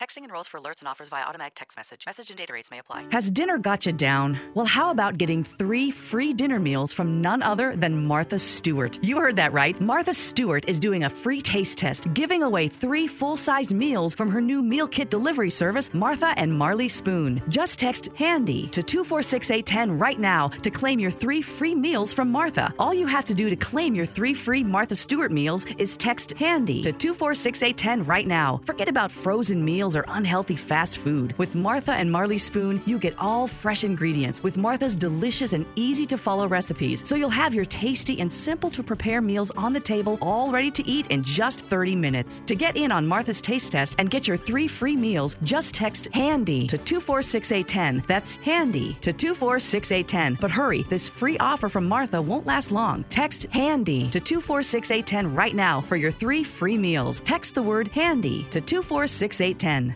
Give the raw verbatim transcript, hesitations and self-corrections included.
Texting enrolls for alerts and offers via automatic text message. Message and data rates may apply. Has dinner got you down? Well, how about getting three free dinner meals from none other than Martha Stewart? You heard that right. Martha Stewart is doing a free taste test, giving away three full-size meals from her new meal kit delivery service, Martha and Marley Spoon. Just text HANDY to two four six eight one zero right now to claim your three free meals from Martha. All you have to do to claim your three free Martha Stewart meals is text HANDY to two four six eight one zero right now. Forget about frozen meals or unhealthy fast food. With Martha and Marley Spoon, you get all fresh ingredients with Martha's delicious and easy-to-follow recipes, so you'll have your tasty and simple-to-prepare meals on the table, all ready to eat in just thirty minutes. To get in on Martha's taste test and get your three free meals, just text HANDY to two four six eight one zero. That's HANDY to two four six eight one zero. But hurry, this free offer from Martha won't last long. Text HANDY to two four six eight one zero right now for your three free meals. Text the word HANDY to two four six eight one zero.